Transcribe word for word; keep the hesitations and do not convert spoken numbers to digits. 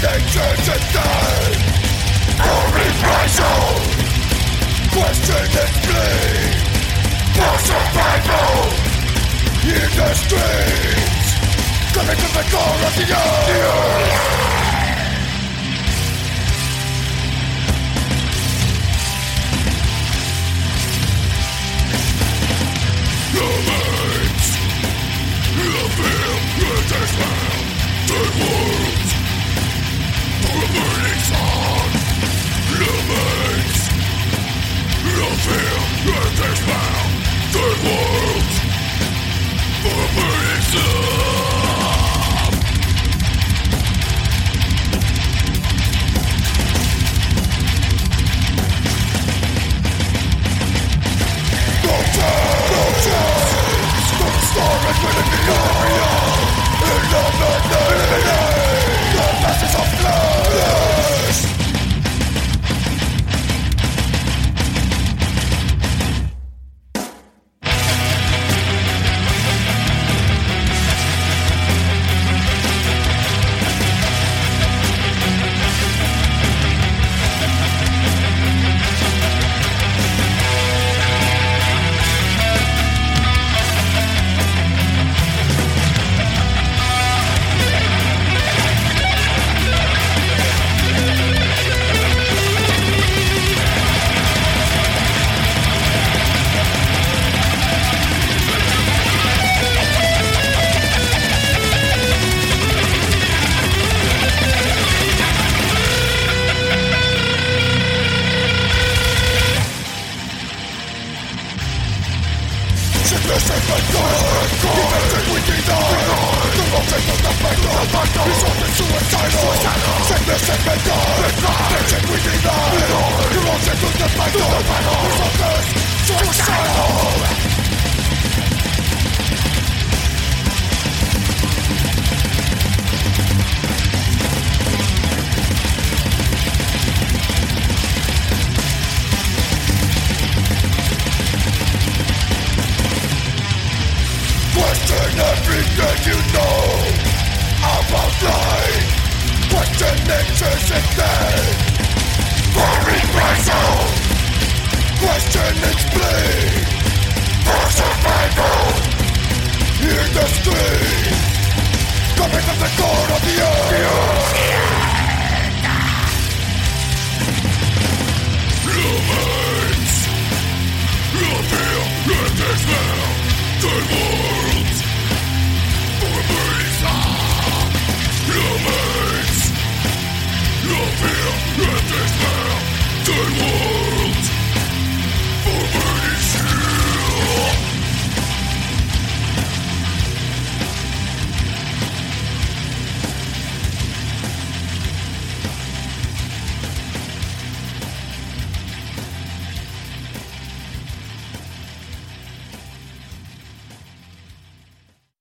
nature's a thing for reprisal. Question its plea for survival in the streets, coming from the core of the earth. Remains the fear that is found. Third world for a burning sun. Remains the fear that is found. Third world for a burning sun. No time, no time. Stop starving within the area. Eliminate the masses of flesh. Sickness and mankind, invented we deny. The mountain of the battle is often suicidal. Sickness and mankind, invented we deny. The mountain of the battle is often suicidal. Question everything you know about life. Question nature's intent for reprisal. Question its plea for survival in the streets, coming from the core of the